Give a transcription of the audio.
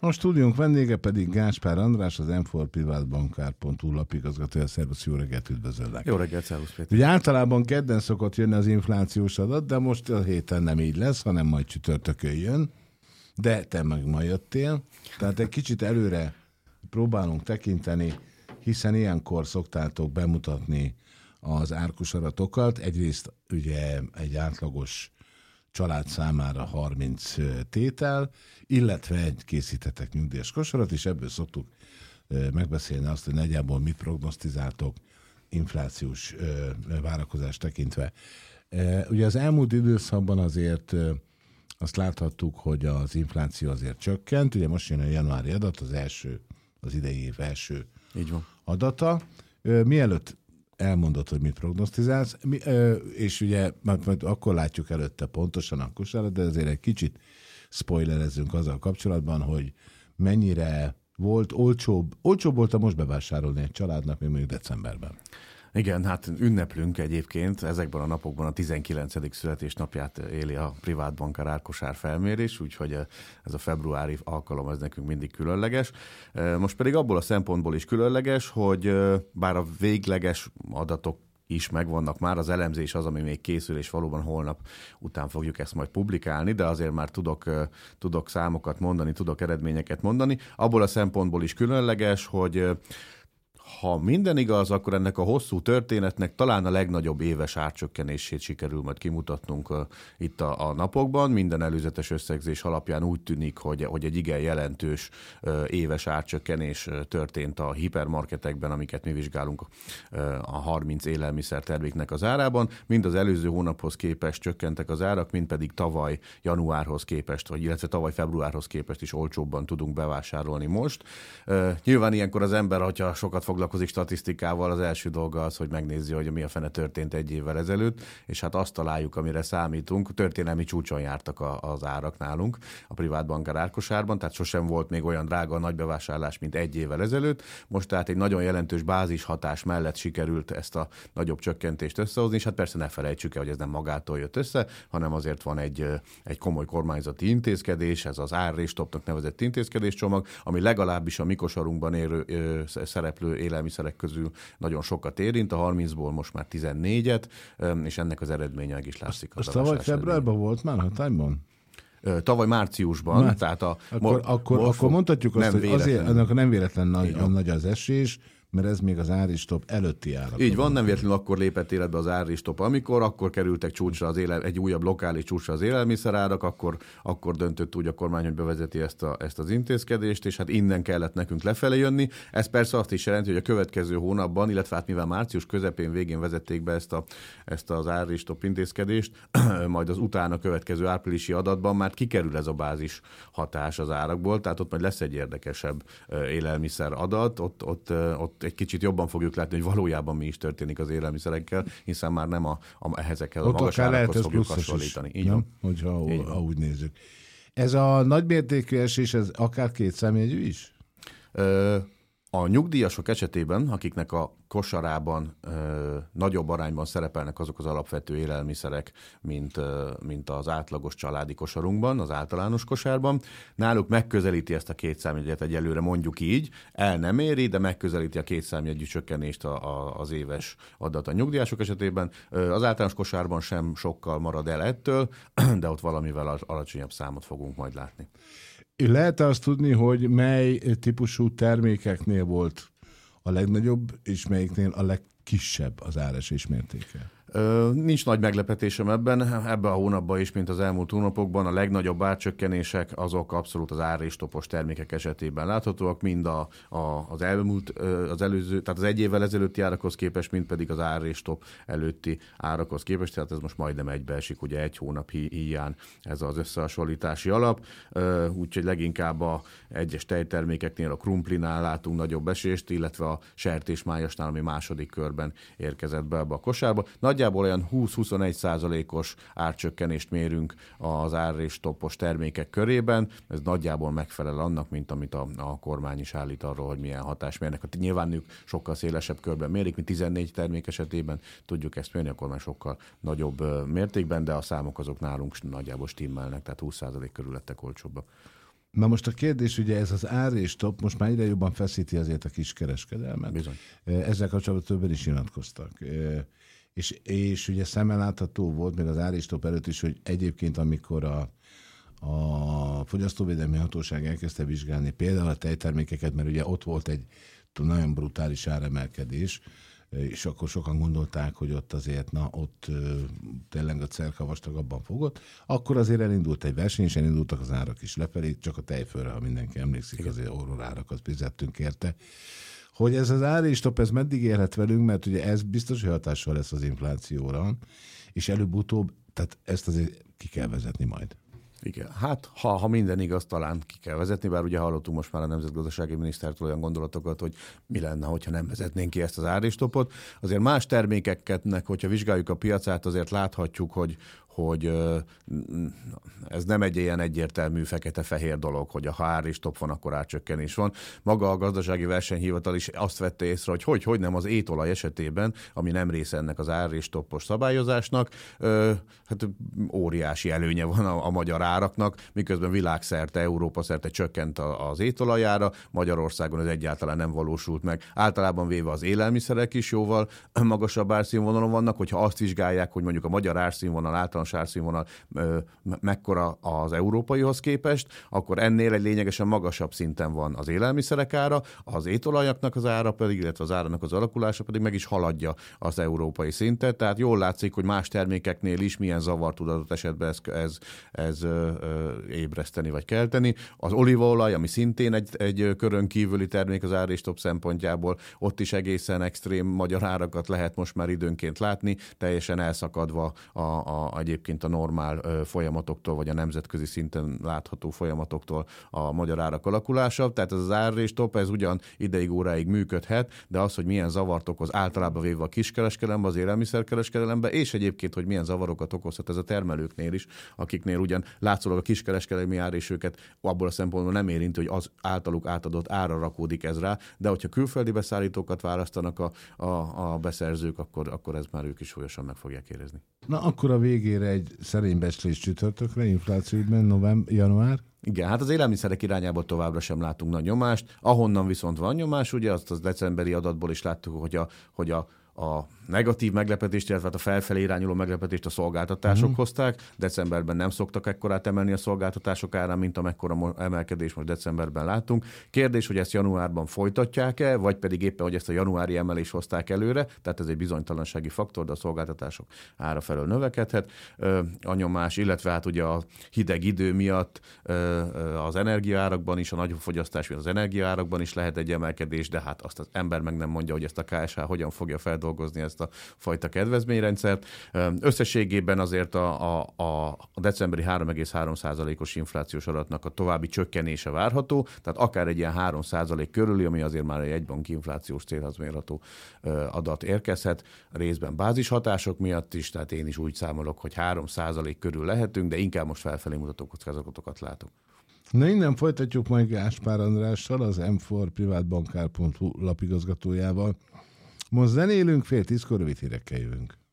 A stúdiónk vendége pedig Gáspár András, az m4privatbankár.hu lapigazgatója. Szervusz, jó reggelt, üdvözöllek. Jó reggelt, szervusz Péter. Ugye általában kedden szokott jönni az inflációs adat, de most a héten nem így lesz, hanem majd csütörtökön jön. De te meg ma jöttél, tehát egy kicsit előre próbálunk tekinteni, hiszen ilyenkor szoktátok bemutatni az árkus adatokat. Egyrészt ugye egy átlagos család számára 30 tétel, illetve készítetek nyugdíjas kosarat, és ebből szoktuk megbeszélni azt, hogy nagyjából mit prognosztizáltok inflációs várakozást tekintve. Ugye az elmúlt időszakban azért azt láthattuk, hogy az infláció azért csökkent, ugye most jön a januári adat, az idei év első Így van. adata. Mielőtt elmondod, hogy mit prognosztizálsz, és ugye majd akkor látjuk előtte pontosan a kosarat, de azért egy kicsit spoilerezzünk azzal kapcsolatban, hogy mennyire volt olcsóbb volt a most bevásárolni egy családnak, még mondjuk decemberben. Igen, hát ünneplünk egyébként, ezekben a napokban a 19. születésnapját éli a privátbankár árkosár felmérés, úgyhogy ez a februári alkalom, ez nekünk mindig különleges. Most pedig abból a szempontból is különleges, hogy bár a végleges adatok is megvannak már, az elemzés az, ami még készül, és valóban holnap után fogjuk ezt majd publikálni, de azért már tudok számokat mondani, tudok eredményeket mondani. Abból a szempontból is különleges, hogy ha minden igaz, akkor ennek a hosszú történetnek talán a legnagyobb éves árcsökkenését sikerül majd kimutatnunk itt a napokban. Minden előzetes összegzés alapján úgy tűnik, hogy egy igen jelentős éves árcsökkenés történt a hipermarketekben, amiket mi vizsgálunk a 30 élelmiszerterméknek az árában. Mind az előző hónaphoz képest csökkentek az árak, mind pedig tavaly januárhoz képest, illetve tavaly februárhoz képest is olcsóbban tudunk bevásárolni most. Nyilván ilyenkor az ember, hogyha sokat foglalkozik statisztikával, az első dolga az, hogy megnézi, hogy mi a fene történt egy évvel ezelőtt, és hát azt találjuk, amire számítunk. Történelmi csúcson jártak az árak nálunk a privátbankár árkosárban, tehát sosem volt még olyan drága a nagy bevásárlás, mint egy évvel ezelőtt. Most tehát egy nagyon jelentős bázishatás mellett sikerült ezt a nagyobb csökkentést összehozni, és hát persze ne felejtsük el, hogy ez nem magától jött össze, hanem azért van egy komoly kormányzati intézkedés, ez az árréstopnak nevezett intézkedéscsomag, ami legalábbis a mi kosarunkban szereplő élelmiszerek közül nagyon sokat érint, a 30-ból most már 14-et, és ennek az eredménye meg is látszik. Az tavaly februárban volt már hatályban? Tavaly márciusban. Tehát akkor mondhatjuk azt, hogy azért ennek nem véletlen nagy az esés, mert ez még az áristop előtti árak. Így van, nem véletlenül akkor lépett életbe az áristop, akkor kerültek csúcsra egy újabb lokális csúcsra az élelmiszerárak, akkor döntött úgy a kormány, hogy bevezeti ezt az intézkedést, és hát innen kellett nekünk lefelé jönni. Ez persze azt is jelenti, hogy a következő hónapban, illetve hát mivel március közepén végén vezették be ezt az áristop intézkedést, majd az utána következő áprilisi adatban már kikerül ez a bázis hatás az árakból, tehát ott majd lesz egy érdekesebb élelmiszer adat, ott egy kicsit jobban fogjuk látni, hogy valójában mi is történik az élelmiszerekkel, hiszen már nem ezekkel a magas árakhoz fogjuk hasonlítani. Így van. Hogyha úgy nézzük. Ez a nagymértékű esés, ez akár kétszámjegyű is? A nyugdíjasok esetében, akiknek a kosarában nagyobb arányban szerepelnek azok az alapvető élelmiszerek, mint az átlagos családi kosarunkban, az általános kosárban, náluk megközelíti ezt a kétszámjegyet egyelőre, mondjuk így, el nem éri, de megközelíti a kétszámjegyű csökkenést az éves adat a nyugdíjasok esetében. Az általános kosárban sem sokkal marad el ettől, de ott valamivel alacsonyabb számot fogunk majd látni. Lehet azt tudni, hogy mely típusú termékeknél volt a legnagyobb, és melyiknél a legkisebb az áresés mértéke? Nincs nagy meglepetésem ebben a hónapban is, mint az elmúlt hónapokban. A legnagyobb árcsökkenések azok abszolút az árréstopos termékek esetében láthatóak, mind az előző, tehát az egy évvel ezelőtti árakhoz képest, mind pedig az árréstop előtti árakhoz képest, tehát ez most majdnem egybeesik, ugye egy hónap híján ez az összehasonlítási alap, úgyhogy leginkább a egyes tejtermékeknél, a krumplinál látunk nagyobb esést, illetve a sertésmájasnál, ami második körben érkezett be ebbe a kosárba. Nagyjából olyan 20-21%-os árcsökkenést mérünk az árréstopos termékek körében. Ez nagyjából megfelel annak, mint amit a kormány is állít arról, hogy milyen hatás mérnek. Nyilván ők sokkal szélesebb körben mérik, mint 14 termék esetében tudjuk ezt mérni, a kormány sokkal nagyobb mértékben, de a számok azok nálunk nagyjából stimmelnek, tehát 20% körül lettek olcsóbbak. Na most a kérdés, ugye ez az ár és top most már egyre jobban feszíti azért a kiskereskedelmet. Bizony. Ezzel kapcsolatban többen is nyilatkoztak. És ugye szemmel látható volt még az ár és top előtt is, hogy egyébként amikor a Fogyasztóvédelmi Hatóság elkezdte vizsgálni például a tejtermékeket, mert ugye ott volt egy nagyon brutális áremelkedés, és akkor sokan gondolták, hogy ott azért, ott tényleg a cerka vastagabban fogott, akkor azért elindult egy verseny, és elindultak az árak is lefelé, csak a tejfölre, ha mindenki emlékszik, igen, azért orrolárakat fizettünk érte. Hogy ez az ár és top, ez meddig érhet velünk, mert ugye ez biztos, hogy hatással lesz az inflációra, és előbb-utóbb, tehát ezt azért ki kell vezetni majd. Igen, hát ha minden igaz, talán ki kell vezetni, bár ugye hallottunk most már a nemzetgazdasági minisztertől olyan gondolatokat, hogy mi lenne, hogyha nem vezetnénk ki ezt az áristopot. Azért más termékeknek, hogyha vizsgáljuk a piacát, azért láthatjuk, hogy ez nem egy ilyen egyértelmű fekete-fehér dolog, hogy ha áristop van, akkor árcsökkenés van. Maga a gazdasági versenyhivatal is azt vette észre, hogy nem az étolaj esetében, ami nem része ennek az áristopos szabályozásnak, hát óriási előnye van a magyar áraknak, miközben világszerte, Európa szerte csökkent az étolajára, Magyarországon ez egyáltalán nem valósult meg. Általában véve az élelmiszerek is jóval magasabb árszínvonalon vannak, hogyha azt vizsgálják, hogy mondjuk a magyar árszínvonal, általános árszínvonal mekkora az európaihoz képest, akkor ennél egy lényegesen magasabb szinten van az élelmiszerek ára, az étolajaknak az ára pedig, illetve az árának az alakulása pedig meg is haladja az európai szintet, tehát jól látszik, hogy más termékeknél is milyen zavart tud adott esetben ez ébreszteni vagy kelteni. Az olívaolaj, ami szintén egy körön kívüli termék az ár és top szempontjából, ott is egészen extrém magyar árakat lehet most már időnként látni, teljesen elszakadva egyébként a normál folyamatoktól, vagy a nemzetközi szinten látható folyamatoktól a magyar árak alakulása. Tehát ez az ár és top, ez ugyan ideig, óráig működhet, de az, hogy milyen zavart okoz általában véve a kiskereskedelembe, az élelmiszerkereskedelembe, és egyébként, hogy milyen zavarokat okozhat ez a termelőknél is, akiknél ugyan látszólag a kiskereskedelmi ár és őket abból a szempontból nem érinti, hogy az általuk átadott ára rakódik ez rá, de hogyha külföldi beszállítókat választanak a beszerzők, akkor ez már ők is súlyosan meg fogják érezni. Na akkor a végére egy szerény becslés csütörtökre, inflációügyben január. Igen, hát az élelmiszerek irányából továbbra sem látunk nagy nyomást, ahonnan viszont van nyomás, ugye azt az decemberi adatból is láttuk, hogy a negatív meglepetést, illetve a felfelé irányuló meglepetést a szolgáltatások hozták. Decemberben nem szoktak ekkorát emelni a szolgáltatások árán, mint amekkora emelkedés most decemberben látunk. Kérdés, hogy ezt januárban folytatják-e, vagy pedig éppen, hogy ezt a januári emelést hozták előre, tehát ez egy bizonytalansági faktor, de a szolgáltatások ára felől növekedhet. A nyomás, illetve hát ugye a hideg idő miatt az energiaárakban is, a nagyobb fogyasztás miatt az energiaárakban is lehet egy emelkedés, de hát azt az ember meg nem mondja, hogy ezt a KSH hogyan fogja feldolgozni ezt a fajta kedvezményrendszert. Összességében azért a decemberi 3,3%-os inflációs adatnak a további csökkenése várható, tehát akár egy ilyen 3% körüli, ami azért már egy egybanki inflációs célhoz mérható adat érkezhet, részben bázishatások miatt is, tehát én is úgy számolok, hogy 3% körül lehetünk, de inkább most felfelé mutató kockázatokat látok. Na innen folytatjuk majd Gáspár Andrással, az M4 privátbankár.hu lapigazgatójával. Most zenélünk, 9:30 rövid hírekkel jövünk.